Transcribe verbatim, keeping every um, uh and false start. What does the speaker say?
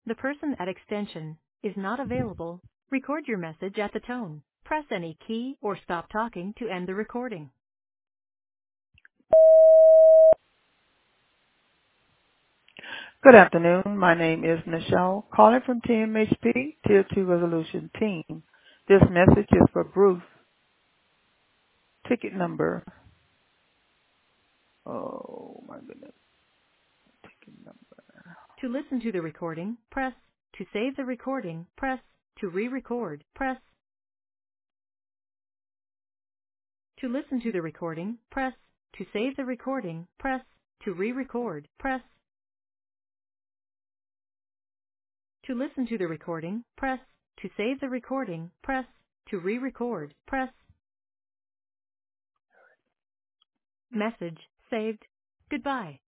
The person at extension is not available. Record your message at the tone. Press any key or stop talking to end the recording. Good afternoon. My name is Michelle, calling from T M H P Tier two Resolution Team. This message is for Bruce. Ticket number. Oh my goodness. Ticket number. To listen to the recording, press. To save the recording, press. To re-record, press. To listen to the recording, press. To save the recording, press. To re-record, press. To listen to the recording, press. To save the recording, press. To re-record, press. Message saved. Goodbye.